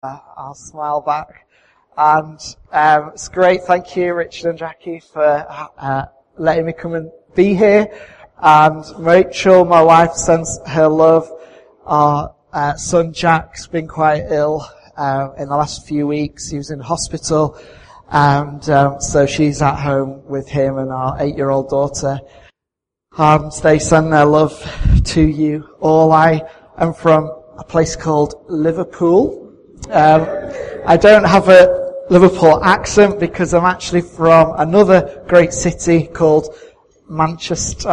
I'll smile back. And it's great. Thank you, Richard and Jackie, for letting me come and be here. And Rachel, my wife, sends her love. Our son Jack's been quite ill in the last few weeks. He was in hospital. And so she's at home with him and our 8-year-old daughter. And they send their love to you all. I am from a place called Liverpool. I don't have a Liverpool accent because I'm actually from another great city called Manchester.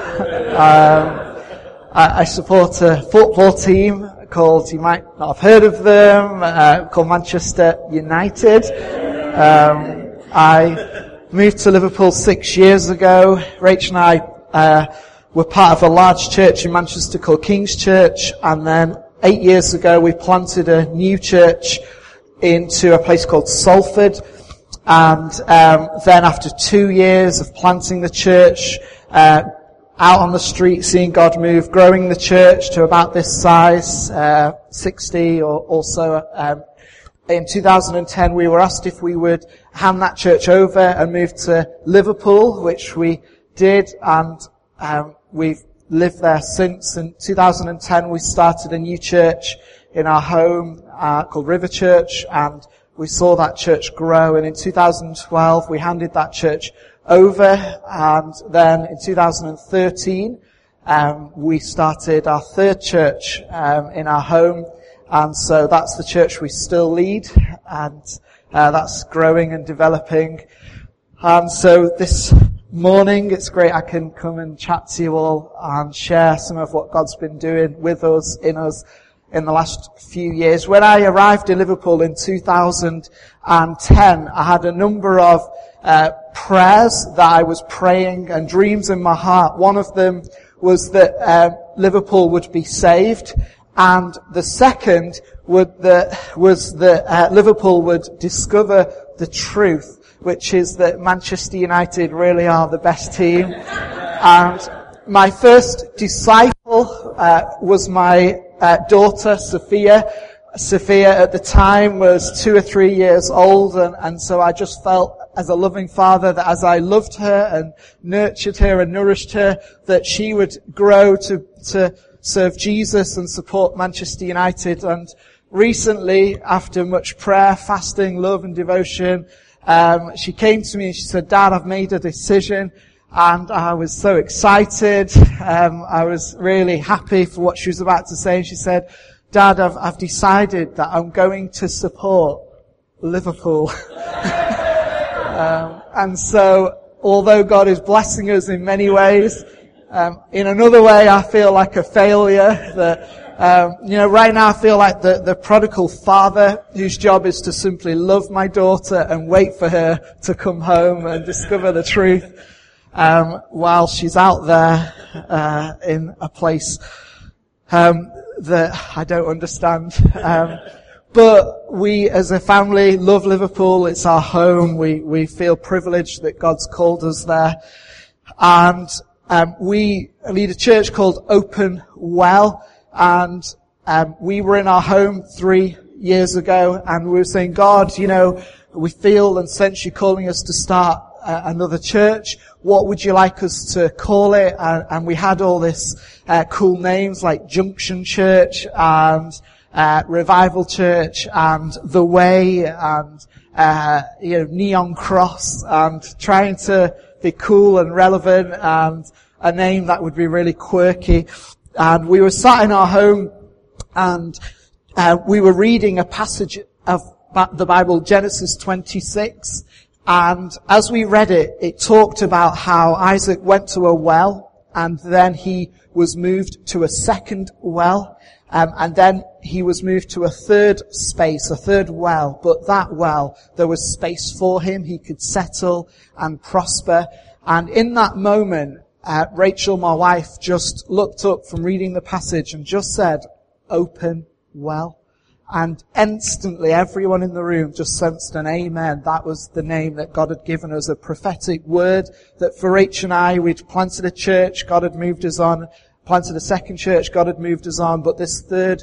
I support a football team called, you might not have heard of them, called Manchester United. I moved to Liverpool 6 years ago. Rach and I were part of a large church in Manchester called King's Church, and then 8 years ago we planted a new church into a place called Salford. And then after 2 years of planting the church, out on the street, seeing God move, growing the church to about this size, 60 or so, in 2010 we were asked if we would hand that church over and move to Liverpool, which we did, and we've lived there since. In 2010 we started a new church in our home called River Church, and we saw that church grow. And in 2012 we handed that church over, and then in 2013 we started our third church in our home, and so that's the church we still lead, and that's growing and developing. And so this morning it's great I can come and chat to you all and share some of what God's been doing with us, in us, in the last few years. When I arrived in Liverpool in 2010, I had a number of prayers that I was praying and dreams in my heart. One of them was that Liverpool would be saved, and the second was that Liverpool would discover the truth, which is that Manchester United really are the best team. And my first disciple was my daughter, Sophia. Sophia at the time was 2 or 3 years old, and so I just felt as a loving father that as I loved her and nurtured her and nourished her, that she would grow to serve Jesus and support Manchester United. And recently, after much prayer, fasting, love and devotion, she came to me and she said, "Dad, I've made a decision." And I was so excited. I was really happy for what she was about to say. And she said, "Dad, I've decided that I'm going to support Liverpool." And so, although God is blessing us in many ways, in another way I feel like a failure. That right now I feel like the prodigal father whose job is to simply love my daughter and wait for her to come home and discover the truth, while she's out there in a place that I don't understand. But we as a family love Liverpool. It's our home. We feel privileged that God's called us there. And we lead a church called Open Well. And we were in our home 3 years ago, and we were saying, "God, we feel and sense you calling us to start another church. What would you like us to call it?" And we had all this cool names like Junction Church and Revival Church and The Way and Neon Cross, and trying to be cool and relevant and a name that would be really quirky. And we were sat in our home, and we were reading a passage of the Bible, Genesis 26. And as we read it, it talked about how Isaac went to a well, and then he was moved to a second well, and then he was moved to a third space, a third well. But that well, there was space for him. He could settle and prosper. And in that moment, Rachel, my wife, just looked up from reading the passage and just said, "Open well." And instantly everyone in the room just sensed an amen. That was the name that God had given us, a prophetic word that for Rach and I, we'd planted a church, God had moved us on, planted a second church, God had moved us on, but this third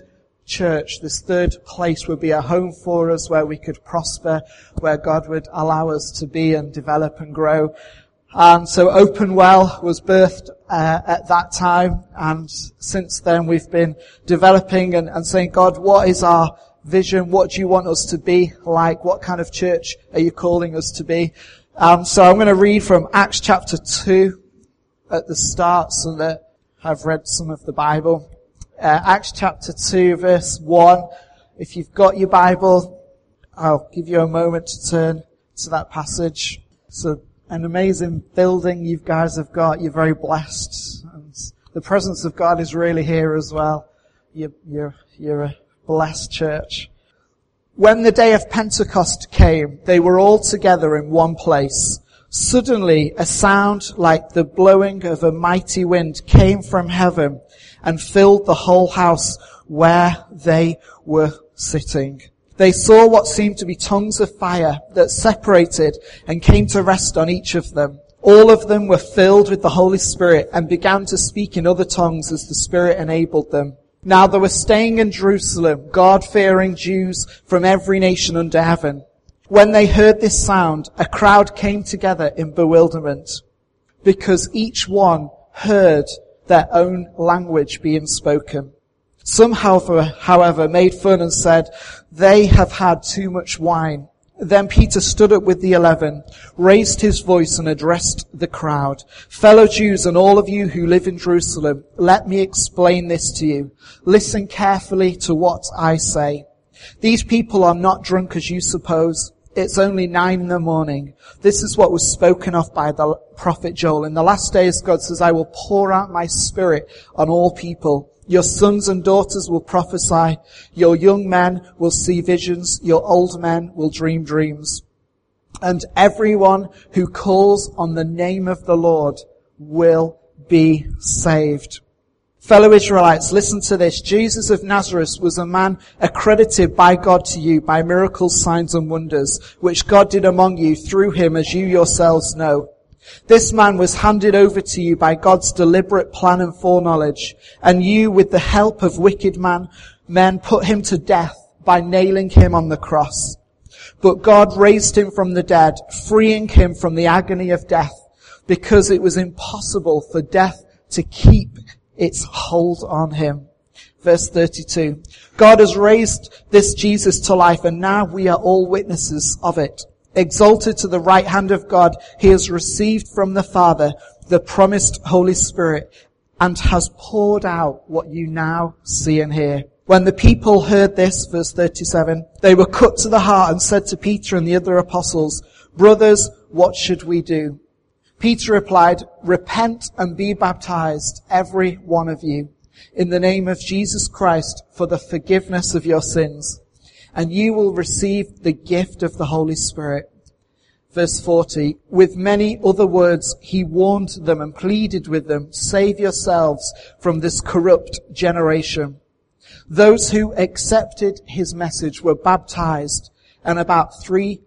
church, this third place would be a home for us where we could prosper, where God would allow us to be and develop and grow. And so Openwell was birthed at that time, and since then we've been developing and saying, God, what is our vision? What do you want us to be like? What kind of church are you calling us to be? So I'm going to read from Acts chapter 2 at the start, so that I've read some of the Bible. Acts chapter 2 verse 1. If you've got your Bible, I'll give you a moment to turn to that passage. So an amazing building you guys have got. You're very blessed. And the presence of God is really here as well. You're a blessed church. When the day of Pentecost came, they were all together in one place. Suddenly, a sound like the blowing of a mighty wind came from heaven and filled the whole house where they were sitting. They saw what seemed to be tongues of fire that separated and came to rest on each of them. All of them were filled with the Holy Spirit and began to speak in other tongues as the Spirit enabled them. Now they were staying in Jerusalem, God-fearing Jews from every nation under heaven. When they heard this sound, a crowd came together in bewilderment, because each one heard their own language being spoken. Some, however, made fun and said, they have had too much wine. Then Peter stood up with the 11, raised his voice and addressed the crowd. Fellow Jews and all of you who live in Jerusalem, let me explain this to you. Listen carefully to what I say. These people are not drunk as you suppose. It's only 9 a.m. This is what was spoken of by the prophet Joel. In the last days, God says, I will pour out my Spirit on all people. Your sons and daughters will prophesy. Your young men will see visions. Your old men will dream dreams. And everyone who calls on the name of the Lord will be saved. Fellow Israelites, listen to this. Jesus of Nazareth was a man accredited by God to you by miracles, signs and wonders, which God did among you through him, as you yourselves know. This man was handed over to you by God's deliberate plan and foreknowledge, and you, with the help of wicked men, put him to death by nailing him on the cross. But God raised him from the dead, freeing him from the agony of death, because it was impossible for death to keep its hold on him. Verse 32. God has raised this Jesus to life, and now we are all witnesses of it. Exalted to the right hand of God, he has received from the Father the promised Holy Spirit and has poured out what you now see and hear. When the people heard this, verse 37, they were cut to the heart and said to Peter and the other apostles, Brothers, what should we do? Peter replied, Repent and be baptized, every one of you, in the name of Jesus Christ for the forgiveness of your sins, and you will receive the gift of the Holy Spirit. Verse 40, with many other words he warned them and pleaded with them, Save yourselves from this corrupt generation. Those who accepted his message were baptized, and about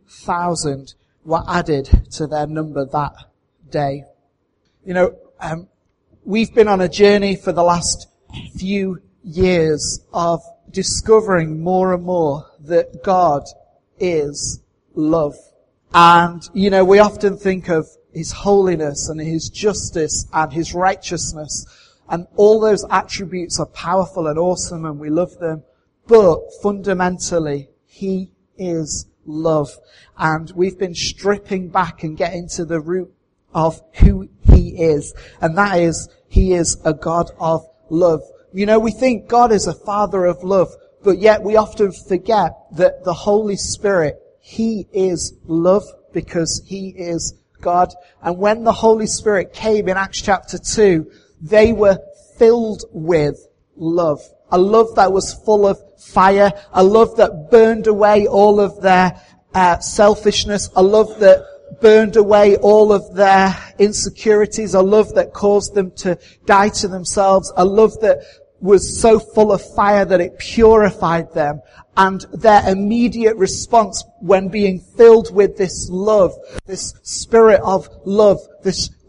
3,000 were added to their number that day. You know, we've been on a journey for the last few years of discovering more and more that God is love. And, you know, we often think of his holiness and his justice and his righteousness, and all those attributes are powerful and awesome and we love them. But fundamentally, he is love. And we've been stripping back and getting to the root of who he is. And that is, he is a God of love. You know, we think God is a father of love, but yet we often forget that the Holy Spirit, he is love because he is God. And when the Holy Spirit came in Acts chapter 2, they were filled with love. A love that was full of fire, a love that burned away all of their selfishness, a love that burned away all of their insecurities, a love that caused them to die to themselves, a love that was so full of fire that it purified them. And their immediate response when being filled with this love, this spirit of love, this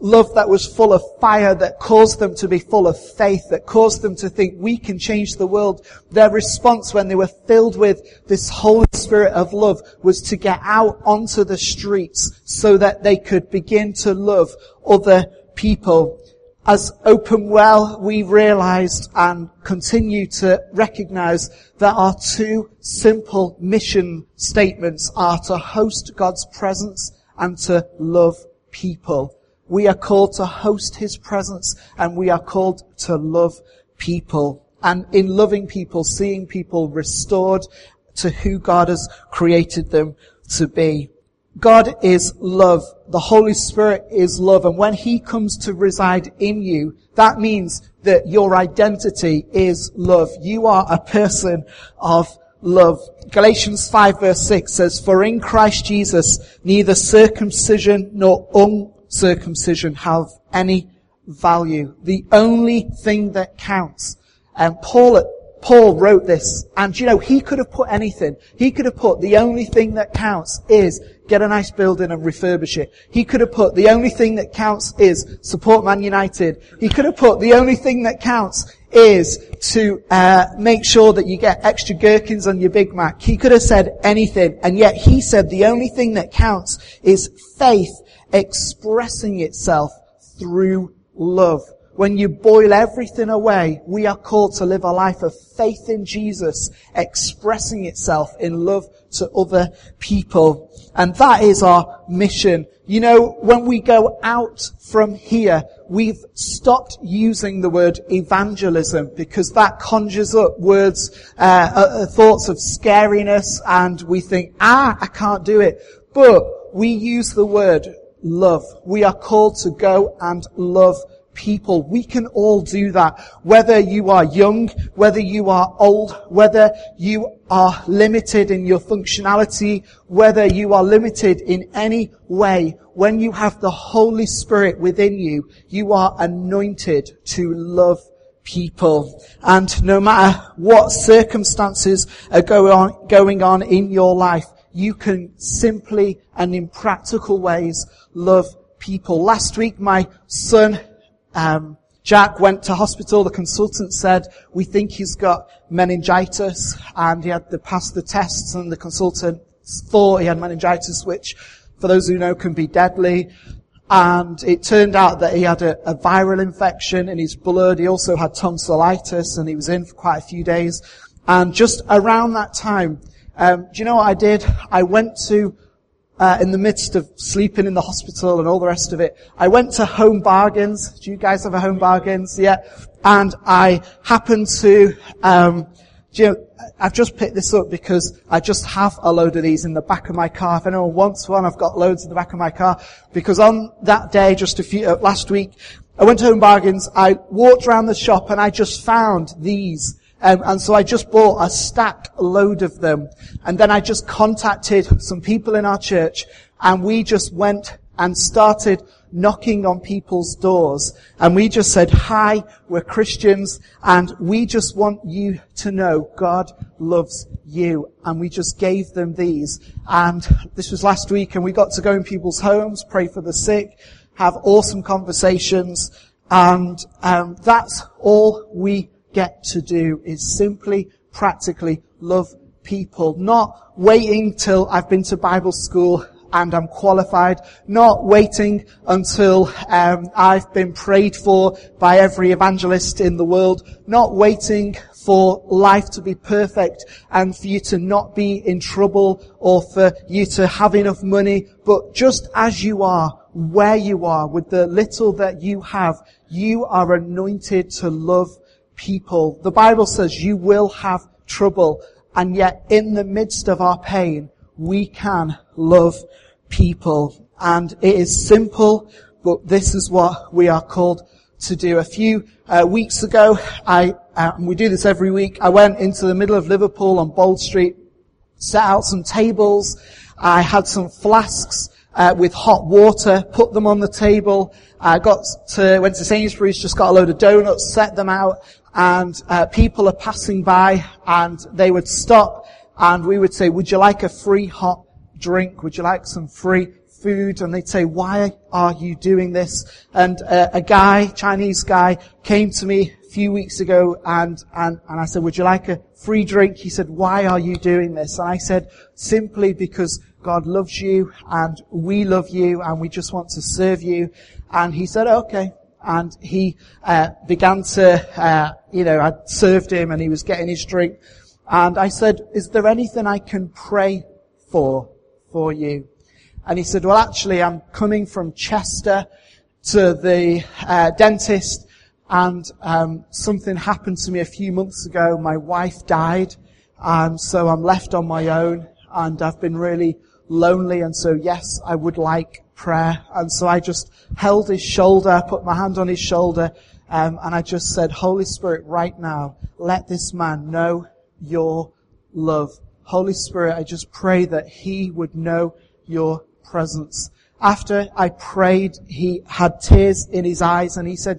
Love that was full of fire, that caused them to be full of faith, that caused them to think we can change the world. Their response when they were filled with this Holy Spirit of love was to get out onto the streets so that they could begin to love other people. As Openwell, we realized and continue to recognize that our two simple mission statements are to host God's presence and to love people. We are called to host His presence and we are called to love people. And in loving people, seeing people restored to who God has created them to be. God is love. The Holy Spirit is love. And when He comes to reside in you, that means that your identity is love. You are a person of love. Galatians 5 verse 6 says, "For in Christ Jesus neither circumcision nor uncircumcision have any value." The only thing that counts. And Paul wrote this, and he could have put anything. He could have put the only thing that counts is get a nice building and refurbish it. He could have put the only thing that counts is support Man United. He could have put the only thing that counts is to make sure that you get extra gherkins on your Big Mac. He could have said anything, and yet he said the only thing that counts is faith expressing itself through love. When you boil everything away, we are called to live a life of faith in Jesus, expressing itself in love to other people. And that is our mission. When we go out from here, we've stopped using the word evangelism because that conjures up words, thoughts of scariness, and we think, I can't do it. But we use the word love. We are called to go and love people. We can all do that. Whether you are young, whether you are old, whether you are limited in your functionality, whether you are limited in any way, when you have the Holy Spirit within you, you are anointed to love people. And no matter what circumstances are going on in your life, you can simply and in practical ways love people. Last week, my son Jack went to hospital. The consultant said, we think he's got meningitis, and he had to pass the tests, and the consultant thought he had meningitis, which, for those who know, can be deadly. And it turned out that he had a viral infection in his blood. He also had tonsillitis, and he was in for quite a few days. And just around that time, do you know what I did? I went to in the midst of sleeping in the hospital and all the rest of it, I went to Home Bargains. Do you guys have a Home Bargains? Yeah. And I happened to, I've just picked this up because I just have a load of these in the back of my car. If anyone wants one, I've got loads in the back of my car. Because on that day, last week, I went to Home Bargains, I walked around the shop and I just found these. And so I just bought a stack load of them. And then I just contacted some people in our church, and we just went and started knocking on people's doors. And we just said, hi, we're Christians, and we just want you to know God loves you. And we just gave them these. And this was last week, and we got to go in people's homes, pray for the sick, have awesome conversations. And that's all we get to do, is simply, practically love people. Not waiting till I've been to Bible school and I'm qualified. Not waiting until I've been prayed for by every evangelist in the world. Not waiting for life to be perfect and for you to not be in trouble or for you to have enough money. But just as you are, where you are, with the little that you have, you are anointed to love people. The Bible says you will have trouble, and yet in the midst of our pain, we can love people. And it is simple, but this is what we are called to do. A few weeks ago, we do this every week, I went into the middle of Liverpool on Bold Street, set out some tables, I had some flasks with hot water, put them on the table, went to Sainsbury's, just got a load of donuts, set them out, and people are passing by, and they would stop, and we would say, would you like a free hot drink? Would you like some free food, and they'd say, why are you doing this? And a Chinese guy, came to me a few weeks ago, and I said, would you like a free drink? He said, why are you doing this? And I said, simply because God loves you, and we love you, and we just want to serve you. And he said, okay. And he began to, I served him, and he was getting his drink. And I said, is there anything I can pray for you? And he said, well, actually, I'm coming from Chester to the dentist, and something happened to me a few months ago. My wife died, and so I'm left on my own, and I've been really lonely, and so yes, I would like prayer. And so I just held his shoulder, put my hand on his shoulder, and I just said, Holy Spirit, right now, let this man know your love. Holy Spirit, I just pray that he would know your presence. After I prayed, he had tears in his eyes, and he said,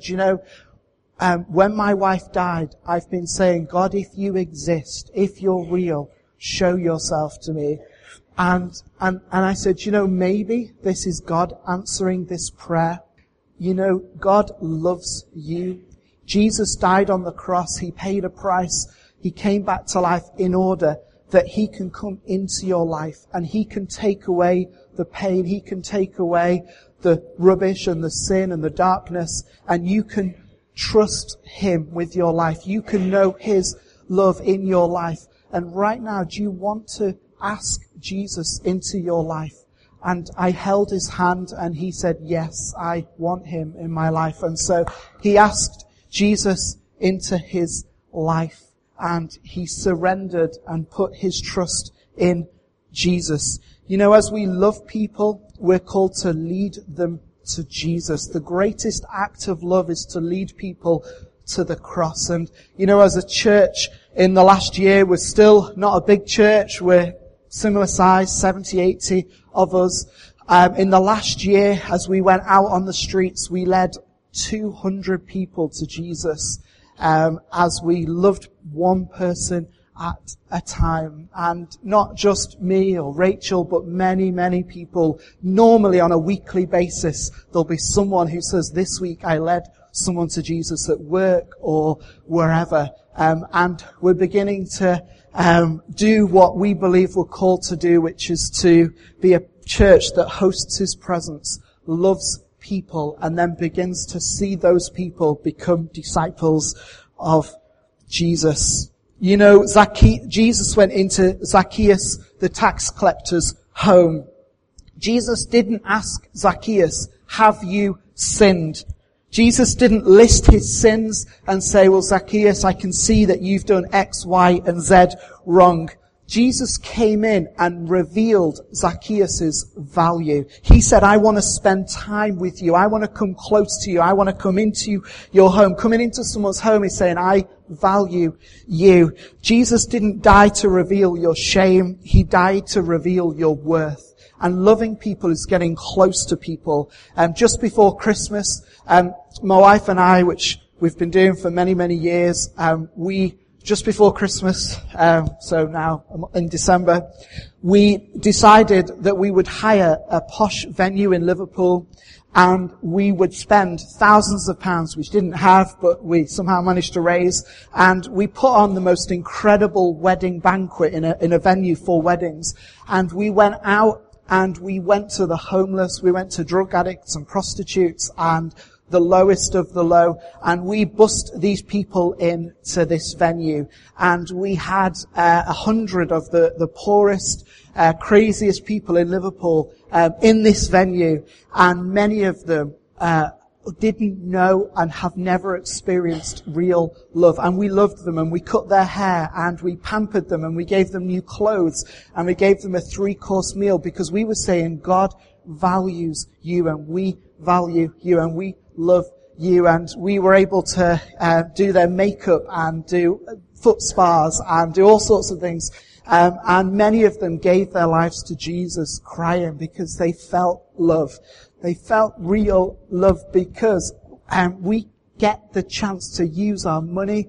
when my wife died, I've been saying, God, if you exist, if you're real, show yourself to me. And I said, maybe this is God answering this prayer. God loves you. Jesus died on the cross. He paid a price. He came back to life in order that he can come into your life, and he can take away the pain. He can take away the rubbish and the sin and the darkness, and you can trust him with your life. You can know his love in your life. And right now, do you want to ask Jesus into your life? And I held his hand, and he said, yes, I want him in my life. And so he asked Jesus into his life, and he surrendered and put his trust in Jesus. As we love people, we're called to lead them to Jesus. The greatest act of love is to lead people to the cross. And, as a church in the last year, we're still not a big church. We're similar size, 70, 80 of us. In the last year, as we went out on the streets, we led 200 people to Jesus, as we loved one person at a time. And not just me or Rachel, but many, many people. Normally on a weekly basis, there'll be someone who says, this week I led someone to Jesus at work or wherever. And we're beginning to do what we believe we're called to do, which is to be a church that hosts his presence, loves people, and then begins to see those people become disciples of Jesus. Jesus went into Zacchaeus, the tax collector's home. Jesus didn't ask Zacchaeus, have you sinned? Jesus didn't list his sins and say, well, Zacchaeus, I can see that you've done X, Y, and Z wrong. Jesus came in and revealed Zacchaeus' value. He said, I want to spend time with you. I want to come close to you. I want to come into your home. Coming into someone's home is saying, I value you. Jesus didn't die to reveal your shame. He died to reveal your worth. And loving people is getting close to people. Just before Christmas, my wife and I, which we've been doing for many, many years, just before Christmas, so now in December, we decided that we would hire a posh venue in Liverpool, and we would spend thousands of pounds, which didn't have, but we somehow managed to raise, and we put on the most incredible wedding banquet in a venue for weddings. And we went out and we went to the homeless, we went to drug addicts and prostitutes and the lowest of the low, and we bussed these people into this venue, and we had 100 of the poorest, craziest people in Liverpool in this venue, and many of them didn't know and have never experienced real love. And we loved them, and we cut their hair, and we pampered them, and we gave them new clothes, and we gave them a 3-course meal, because we were saying, God values you, and we value you, and we love you. And we were able to do their makeup and do foot spas and do all sorts of things. And many of them gave their lives to Jesus, crying because they felt love. They felt real love, because we get the chance to use our money,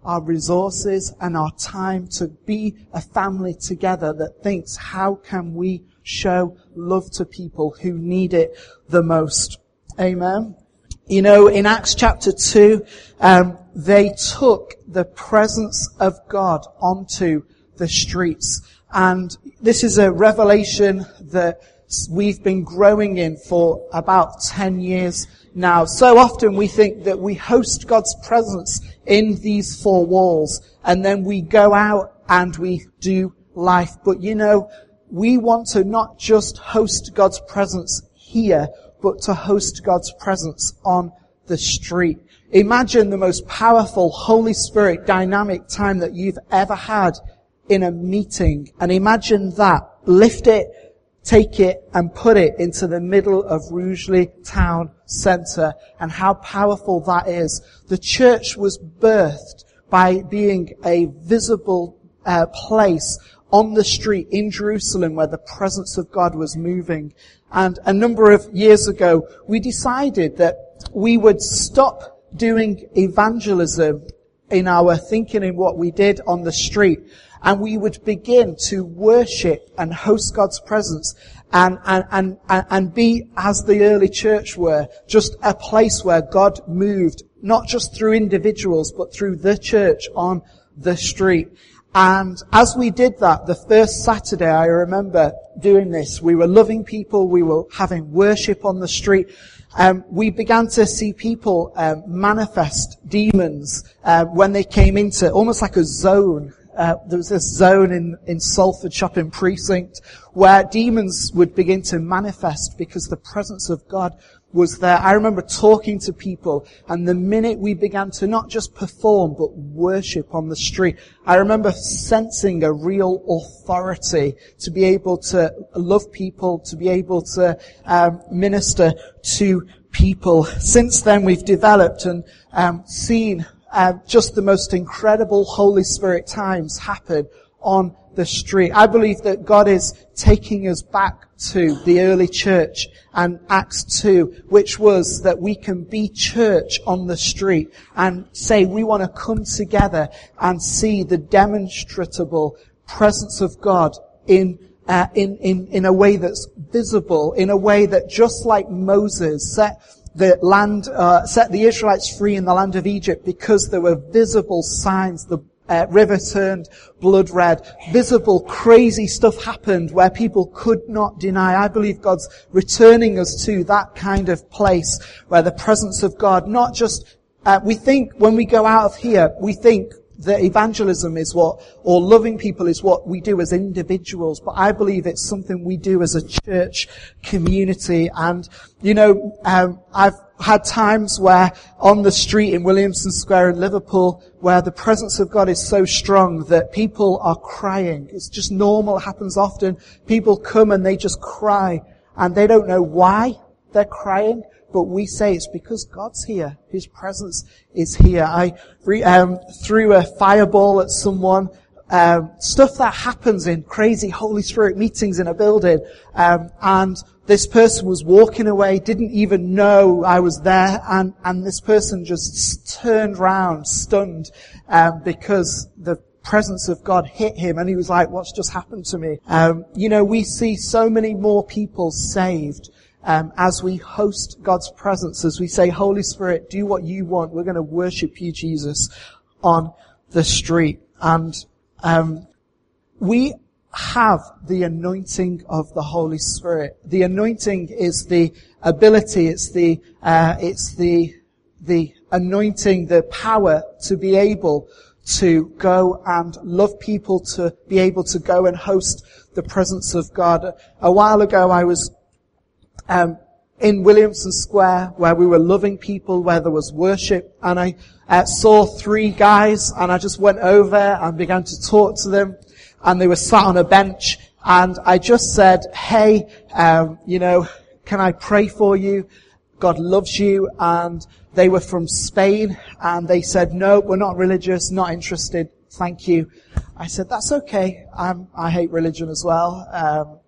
our resources and our time to be a family together that thinks, how can we show love to people who need it the most? Amen. You know, in Acts chapter 2, they took the presence of God onto the streets. And this is a revelation that we've been growing in for about 10 years now. So often we think that we host God's presence in these four walls and then we go out and we do life. But you know, we want to not just host God's presence here, but to host God's presence on the street. Imagine the most powerful Holy Spirit dynamic time that you've ever had in a meeting. And imagine that. Lift it, take it, and put it into the middle of Rugeley Town Centre. And how powerful that is. The church was birthed by being a visible place on the street in Jerusalem where the presence of God was moving. And a number of years ago, we decided that we would stop doing evangelism in our thinking in what we did on the street, and we would begin to worship and host God's presence and be, as the early church were, just a place where God moved, not just through individuals, but through the church on the street. And as we did that, the first Saturday, I remember doing this. We were loving people. We were having worship on the street. We began to see people manifest demons when they came into almost like a zone. There was this zone in Salford Shopping Precinct where demons would begin to manifest because the presence of God was there. I remember talking to people, and the minute we began to not just perform but worship on the street, I remember sensing a real authority to be able to love people, to be able to minister to people. Since then, we've developed and seen just the most incredible Holy Spirit times happen on the street. I believe that God is taking us back to the early church and Acts 2, which was that we can be church on the street and say we want to come together and see the demonstrable presence of God in a way that's visible, in a way that just like Moses set the Israelites free in the land of Egypt because there were visible signs, the river turned blood red, visible crazy stuff happened where people could not deny. I believe God's returning us to that kind of place where the presence of God, not just, we think when we go out of here, we think that evangelism is what, or loving people is what we do as individuals, but I believe it's something we do as a church community. And, you know, I've had times where on the street in Williamson Square in Liverpool where the presence of God is so strong that people are crying. It's just normal. It happens often. People come and they just cry and they don't know why they're crying. But we say it's because God's here. His presence is here. I threw a fireball at someone. Stuff that happens in crazy Holy Spirit meetings in a building. And this person was walking away, didn't even know I was there. And this person just turned round, stunned, because the presence of God hit him. And he was like, what's just happened to me? You know, we see so many more people saved as we host God's presence, as we say, Holy Spirit, do what you want. We're going to worship you, Jesus, on the street. And we have the anointing of the Holy Spirit. The anointing is the ability, it's the anointing, the power to be able to go and love people, to be able to go and host the presence of God. A while ago, I was in Williamson Square where we were loving people, where there was worship, and I saw three guys, and I just went over and began to talk to them, and they were sat on a bench, and I just said, hey, you know, can I pray for you? God loves you. And they were from Spain, and they said, no, we're not religious, not interested, thank you. I said, that's okay, I hate religion as well,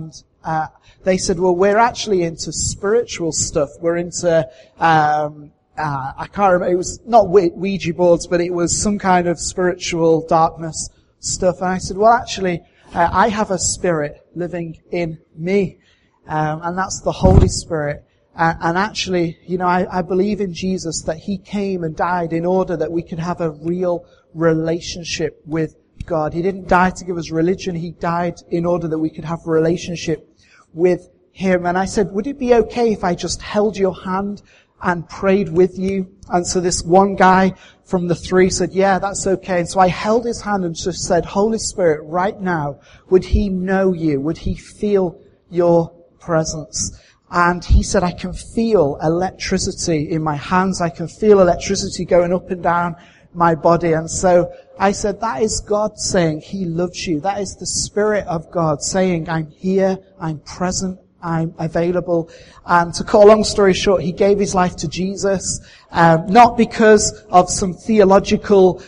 they said, well, we're actually into spiritual stuff. We're into I can't remember, it was not Ouija boards, but it was some kind of spiritual darkness stuff. And I said, well, actually, I have a spirit living in me, and that's the Holy Spirit. And actually, I believe in Jesus, that He came and died in order that we could have a real relationship with God. He didn't die to give us religion. He died in order that we could have a relationship with Him. And I said, would it be okay if I just held your hand and prayed with you? And so this one guy from the 3 said, yeah, that's okay. And so I held his hand and just said, Holy Spirit, right now, would He know you? Would He feel your presence? And he said, I can feel electricity in my hands. I can feel electricity going up and down my body. And so I said, that is God saying He loves you. That is the Spirit of God saying, I'm here, I'm present, I'm available. And to cut a long story short, he gave his life to Jesus, not because of some theological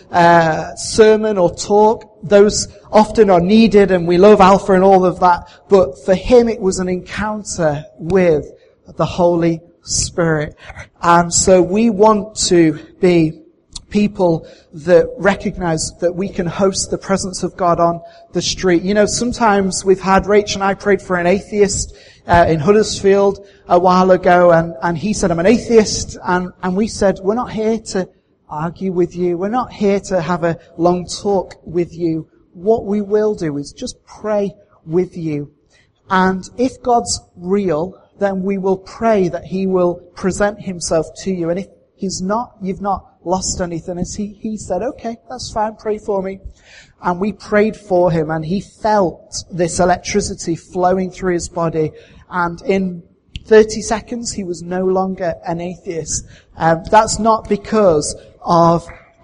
sermon or talk. Those often are needed, and we love Alpha and all of that. But for him, it was an encounter with the Holy Spirit. And so we want to be people that recognize that we can host the presence of God on the street. Sometimes we've had, Rach and I prayed for an atheist in Huddersfield a while ago, and he said, I'm an atheist, and we said, we're not here to argue with you. We're not here to have a long talk with you. What we will do is just pray with you. And if God's real, then we will pray that He will present Himself to you. And if He's not, you've not lost anything. As he said, okay, that's fine, pray for me. And we prayed for him, and he felt this electricity flowing through his body. And in 30 seconds, he was no longer an atheist. That's not because of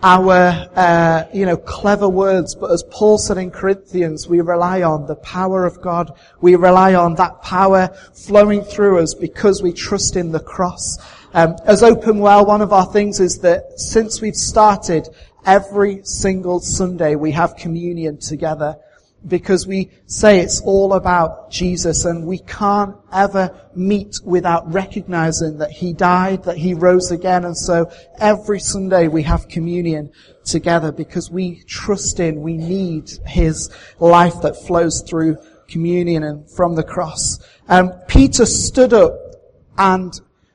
our, clever words, but as Paul said in Corinthians, we rely on the power of God. We rely on that power flowing through us because we trust in the cross. As Openwell, one of our things is that since we've started, every single Sunday we have communion together, because we say it's all about Jesus, and we can't ever meet without recognizing that He died, that He rose again. And so every Sunday we have communion together because we trust in, we need His life that flows through communion and from the cross. Peter stood up and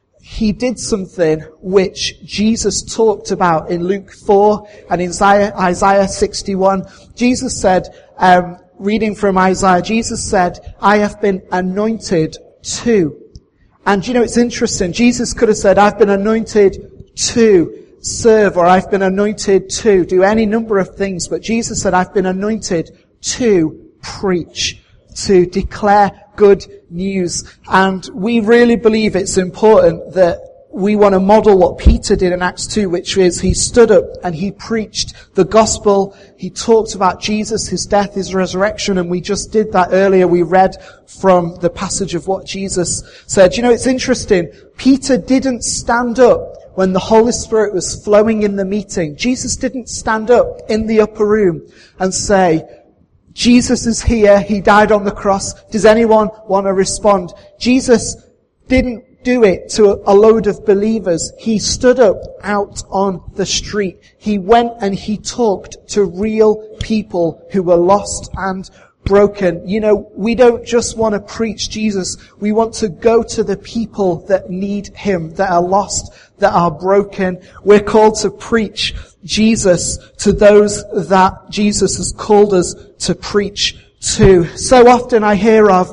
he did something which Jesus talked about in Luke 4 and in Isaiah 61. Jesus said, reading from Isaiah, Jesus said, I have been anointed to. And it's interesting. Jesus could have said, I've been anointed to serve, or I've been anointed to do any number of things. But Jesus said, I've been anointed to preach, to declare good news. And we really believe it's important that we want to model what Peter did in Acts 2, which is he stood up and he preached the gospel. He talked about Jesus, His death, His resurrection, and we just did that earlier. We read from the passage of what Jesus said. It's interesting. Peter didn't stand up when the Holy Spirit was flowing in the meeting. Jesus didn't stand up in the upper room and say, Jesus is here, He died on the cross. Does anyone want to respond? Jesus didn't do it to a load of believers. He stood up out on the street. He went and He talked to real people who were lost and broken. We don't just want to preach Jesus. We want to go to the people that need Him, that are lost, that are broken. We're called to preach Jesus to those that Jesus has called us to preach to. So often I hear of,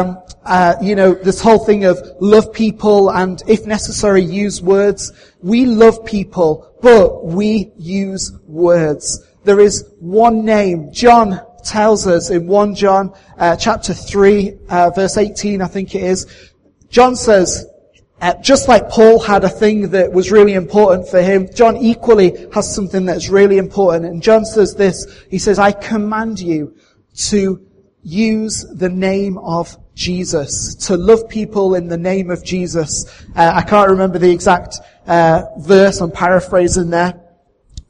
this whole thing of love people and, if necessary, use words. We love people, but we use words. There is one name. John tells us in 1 John chapter 3, verse 18, I think it is. John says, just like Paul had a thing that was really important for him, John equally has something that's really important. And John says this, he says, I command you to use the name of Jesus, to love people in the name of Jesus. I can't remember the exact verse, I'm paraphrasing there.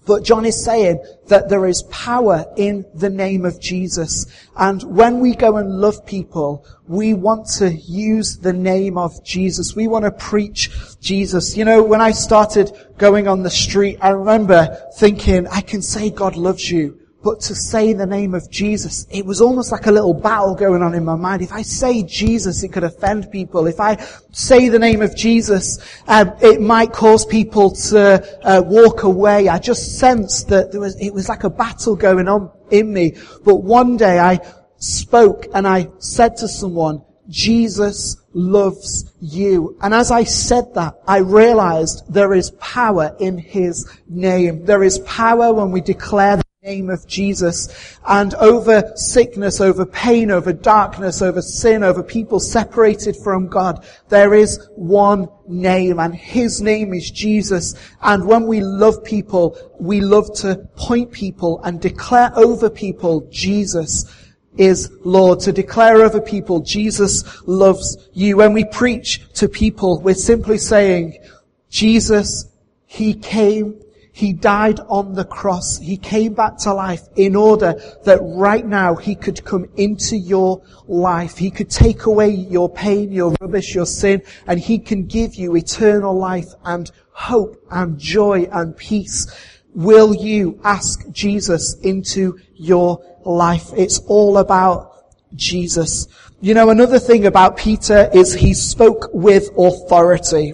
But John is saying that there is power in the name of Jesus. And when we go and love people, we want to use the name of Jesus. We want to preach Jesus. You know, when I started going on the street, I remember thinking, I can say God loves you. But to say the name of Jesus, it was almost like a little battle going on in my mind. If I say Jesus, it could offend people. If I say the name of Jesus, it might cause people to walk away. I just sensed that it was like a battle going on in me. But one day I spoke and I said to someone, Jesus loves you. And as I said that, I realized there is power in His name. There is power when we declare the name of Jesus, and over sickness, over pain, over darkness, over sin, over people separated from God, there is one name, and His name is Jesus. And when we love people, we love to point people and declare over people, Jesus is Lord. To declare over people, Jesus loves you. When we preach to people, we're simply saying, Jesus, He came, He died on the cross. He came back to life in order that right now He could come into your life. He could take away your pain, your rubbish, your sin, and He can give you eternal life and hope and joy and peace. Will you ask Jesus into your life? It's all about Jesus. You know, another thing about Peter is he spoke with authority.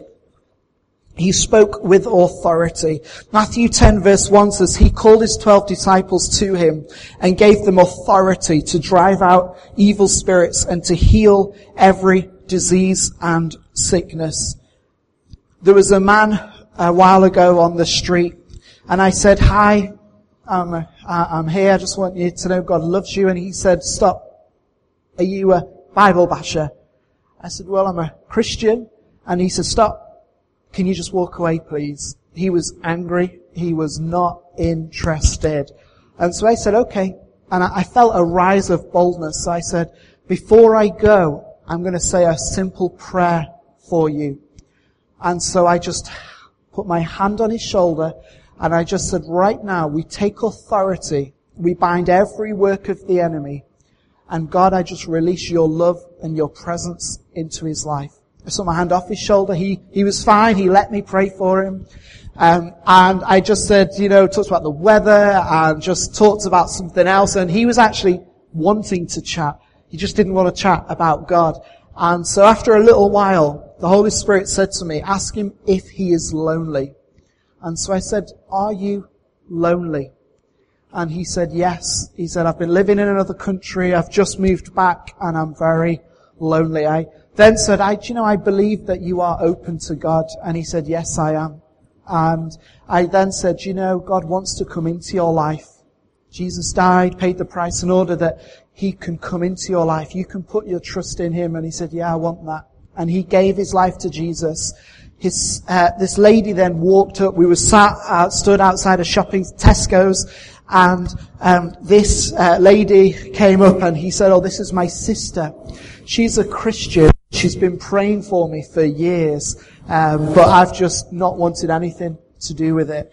He spoke with authority. Matthew 10 verse 1 says, He called His 12 disciples to Him and gave them authority to drive out evil spirits and to heal every disease and sickness. There was a man a while ago on the street, and I said, hi, I'm here, I just want you to know God loves you. And he said, stop, are you a Bible basher? I said, well, I'm a Christian. And he said, stop. Can you just walk away, please? He was angry. He was not interested. And so I said, okay. And I felt a rise of boldness. So I said, before I go, I'm going to say a simple prayer for you. And so I just put my hand on his shoulder and I just said, right now, we take authority. We bind every work of the enemy. And God, I just release your love and your presence into his life. I took my hand off his shoulder. He was fine. He let me pray for him. And I just said, talked about the weather and just talked about something else. And he was actually wanting to chat. He just didn't want to chat about God. And so after a little while, the Holy Spirit said to me, ask him if he is lonely. And so I said, are you lonely? And he said, yes. He said, I've been living in another country. I've just moved back and I'm very lonely. I then said, I believe that you are open to God. And he said, yes, I am. And I then said, God wants to come into your life. Jesus died, paid the price in order that he can come into your life. You can put your trust in him. And he said, yeah, I want that. And he gave his life to Jesus. This lady then walked up. We were stood outside a shopping Tesco's. And this lady came up and he said, oh, this is my sister. She's a Christian. She's been praying for me for years. But I've just not wanted anything to do with it.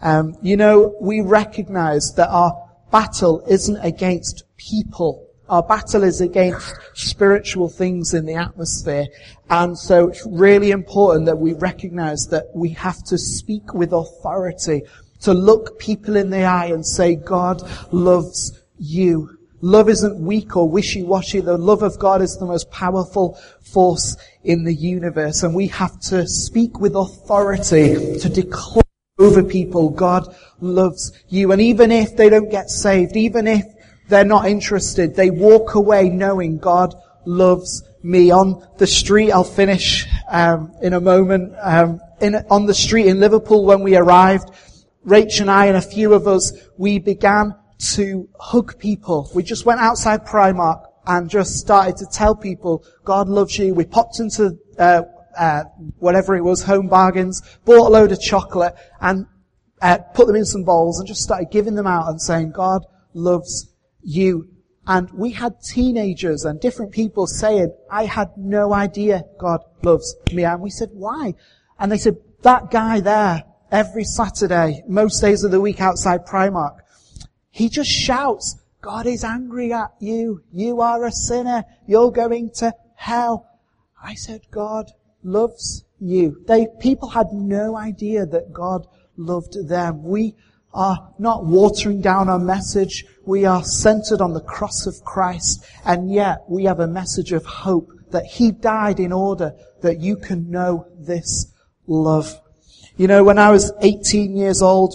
We recognize that our battle isn't against people. Our battle is against spiritual things in the atmosphere. And so it's really important that we recognize that we have to speak with authority, to look people in the eye and say, God loves you. Love isn't weak or wishy-washy. The love of God is the most powerful force in the universe. And we have to speak with authority to declare over people, God loves you. And even if they don't get saved, even if they're not interested, they walk away knowing God loves me. On the street, I'll finish in a moment. On the street in Liverpool when we arrived, Rach and I and a few of us, we began to hug people. We just went outside Primark and just started to tell people, God loves you. We popped into whatever it was, Home Bargains, bought a load of chocolate and put them in some bowls and just started giving them out and saying, God loves you. And we had teenagers and different people saying, I had no idea God loves me. And we said, why? And they said, that guy there, every Saturday, most days of the week outside Primark. He just shouts, God is angry at you. You are a sinner. You're going to hell. I said, God loves you. People had no idea that God loved them. We are not watering down our message. We are centered on the cross of Christ. And yet we have a message of hope that He died in order that you can know this love. You know, when I was 18 years old,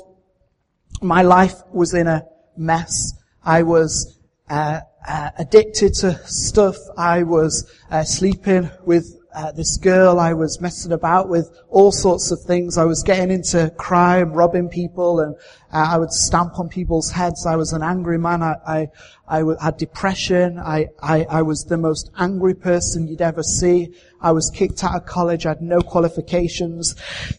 my life was in a mess. I was addicted to stuff. I was sleeping with this girl. I was messing about with all sorts of things. I was getting into crime, robbing people, and I would stamp on people's heads. I was an angry man. I had depression. I was the most angry person you'd ever see. I was kicked out of college. I had no qualifications.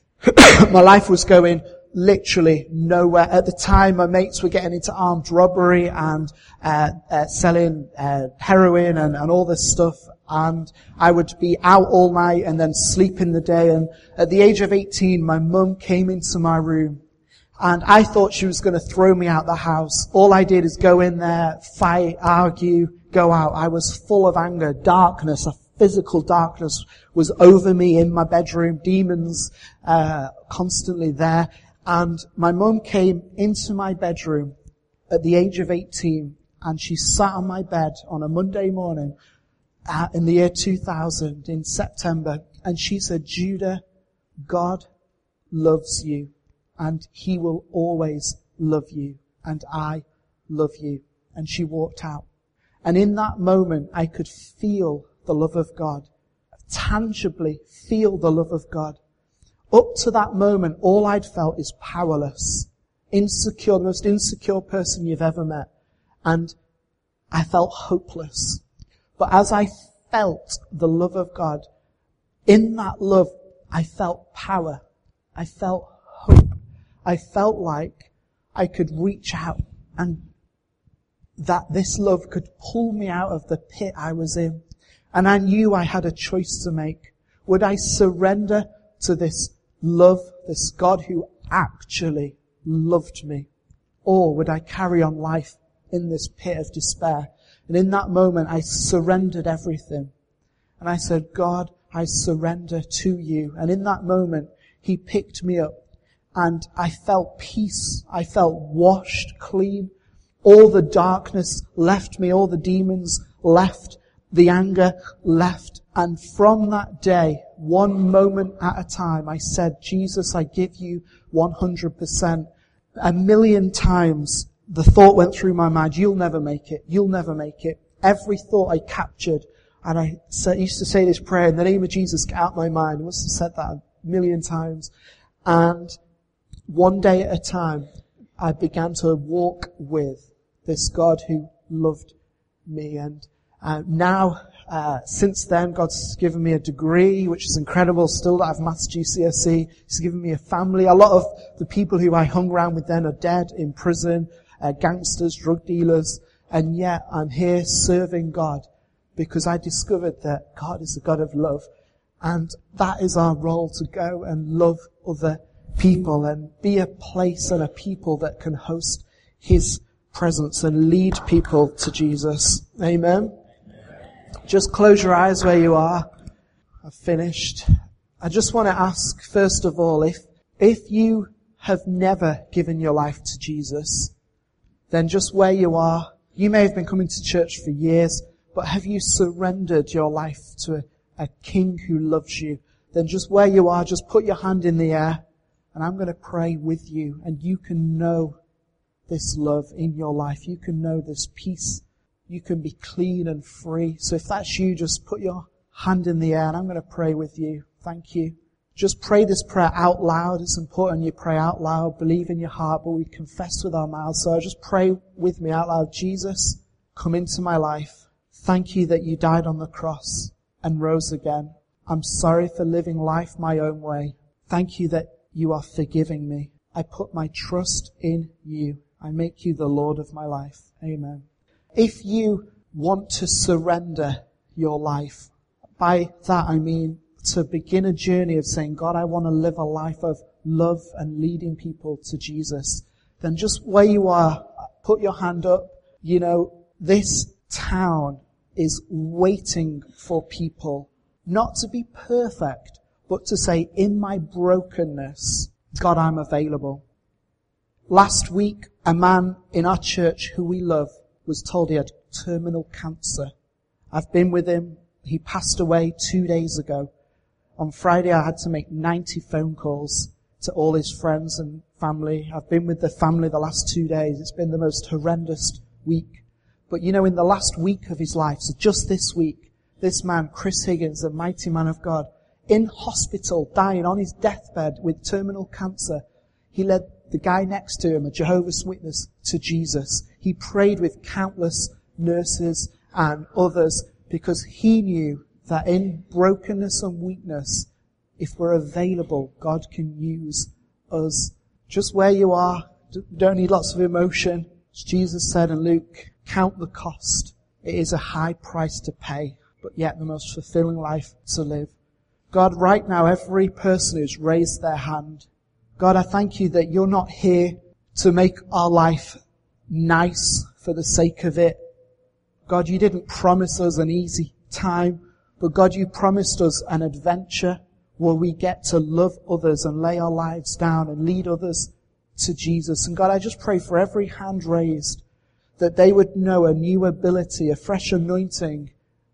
My life was going literally nowhere. At the time, my mates were getting into armed robbery and selling heroin and all this stuff. And I would be out all night and then sleep in the day. And at the age of 18, my mum came into my room. And I thought she was going to throw me out the house. All I did is go in there, fight, argue, go out. I was full of anger, darkness, a physical darkness was over me in my bedroom, demons constantly there. And my mum came into my bedroom at the age of 18, and she sat on my bed on a Monday morning in the year 2000, in September, and she said, Judah, God loves you, and He will always love you, and I love you. And she walked out. And in that moment, I could feel the love of God, tangibly feel the love of God. Up to that moment, all I'd felt is powerless, insecure, the most insecure person you've ever met. And I felt hopeless. But as I felt the love of God, in that love, I felt power. I felt hope. I felt like I could reach out and that this love could pull me out of the pit I was in. And I knew I had a choice to make. Would I surrender to this love, this God who actually loved me? Or would I carry on life in this pit of despair? And in that moment, I surrendered everything. And I said, God, I surrender to you. And in that moment, He picked me up. And I felt peace. I felt washed clean. All the darkness left me. All the demons left. The anger left. And from that day, one moment at a time, I said, Jesus, I give you 100%. 1,000,000 times the thought went through my mind, you'll never make it. You'll never make it. Every thought I captured. And I used to say this prayer, in the name of Jesus, get out my mind. I must have said that 1,000,000 times. And one day at a time, I began to walk with this God who loved me. And now, since then, God's given me a degree, which is incredible. Still don't have maths GCSE. He's given me a family. A lot of the people who I hung around with then are dead, in prison, gangsters, drug dealers. And yet I'm here serving God because I discovered that God is a God of love. And that is our role, to go and love other people and be a place and a people that can host His presence and lead people to Jesus. Amen. Just close your eyes where you are. I've finished. I just want to ask, first of all, if you have never given your life to Jesus, then just where you are, you may have been coming to church for years, but have you surrendered your life to a King who loves you? Then just where you are, just put your hand in the air, and I'm going to pray with you, and you can know this love in your life. You can know this peace. You can be clean and free. So if that's you, just put your hand in the air, and I'm going to pray with you. Thank you. Just pray this prayer out loud. It's important you pray out loud, believe in your heart, but we confess with our mouths. So just pray with me out loud. Jesus, come into my life. Thank you that you died on the cross and rose again. I'm sorry for living life my own way. Thank you that you are forgiving me. I put my trust in you. I make you the Lord of my life. Amen. If you want to surrender your life, by that I mean to begin a journey of saying, God, I want to live a life of love and leading people to Jesus, then just where you are, put your hand up. You know, this town is waiting for people not to be perfect, but to say, in my brokenness, God, I'm available. Last week, a man in our church who we love was told he had terminal cancer. I've been with him. He passed away 2 days ago. On Friday, I had to make 90 phone calls to all his friends and family. I've been with the family the last 2 days. It's been the most horrendous week. But you know, in the last week of his life, so just this week, this man, Chris Higgins, a mighty man of God, in hospital, dying on his deathbed with terminal cancer, he led the guy next to him, a Jehovah's Witness, to Jesus. He prayed with countless nurses and others because he knew that in brokenness and weakness, if we're available, God can use us. Just where you are, don't need lots of emotion. As Jesus said in Luke, count the cost. It is a high price to pay, but yet the most fulfilling life to live. God, right now, every person who's raised their hand, God, I thank you that you're not here to make our life nice for the sake of it. God, you didn't promise us an easy time, but God, you promised us an adventure where we get to love others and lay our lives down and lead others to Jesus. And God, I just pray for every hand raised that they would know a new ability, a fresh anointing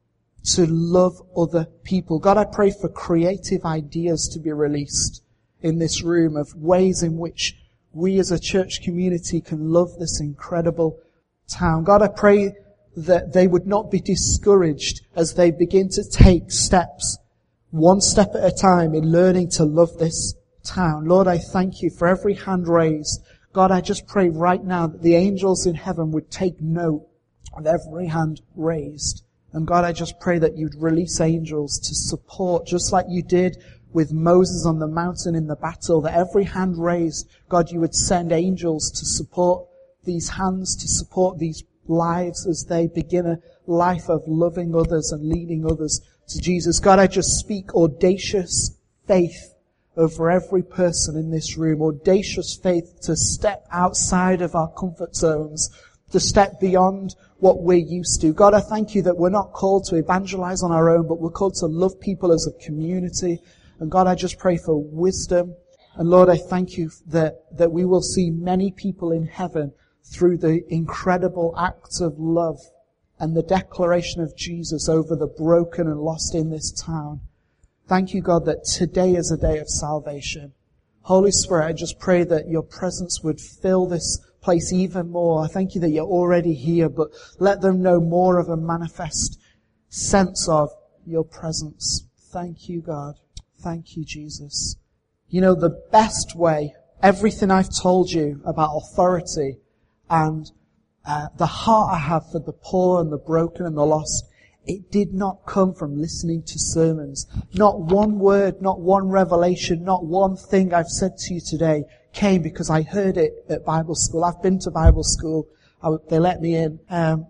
to love other people. God, I pray for creative ideas to be released in this room of ways in which we as a church community can love this incredible town. God, I pray that they would not be discouraged as they begin to take steps, one step at a time, in learning to love this town. Lord, I thank you for every hand raised. God, I just pray right now that the angels in heaven would take note of every hand raised. And God, I just pray that you'd release angels to support, just like you did with Moses on the mountain in the battle, that every hand raised, God, you would send angels to support these hands, to support these lives as they begin a life of loving others and leading others to Jesus. God, I just speak audacious faith over every person in this room, audacious faith to step outside of our comfort zones, to step beyond what we're used to. God, I thank you that we're not called to evangelize on our own, but we're called to love people as a community. And God, I just pray for wisdom. And Lord, I thank you that we will see many people in heaven through the incredible acts of love and the declaration of Jesus over the broken and lost in this town. Thank you, God, that today is a day of salvation. Holy Spirit, I just pray that your presence would fill this place even more. I thank you that you're already here, but let them know more of a manifest sense of your presence. Thank you, God. Thank you, Jesus. You know, the best way, everything I've told you about authority and the heart I have for the poor and the broken and the lost, it did not come from listening to sermons. Not one word, not one revelation, not one thing I've said to you today came because I heard it at Bible school. I've been to Bible school. They let me in.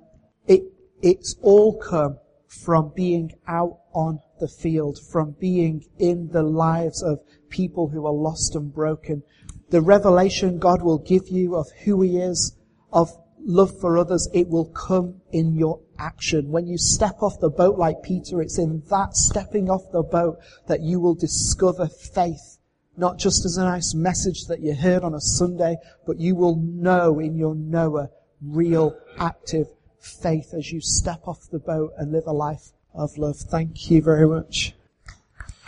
It's all come from being out on the field, from being in the lives of people who are lost and broken. The revelation God will give you of who He is, of love for others, it will come in your action. When you step off the boat like Peter, it's in that stepping off the boat that you will discover faith. Not just as a nice message that you heard on a Sunday, but you will know in your knower real active faith as you step off the boat and live a life of love. Thank you very much.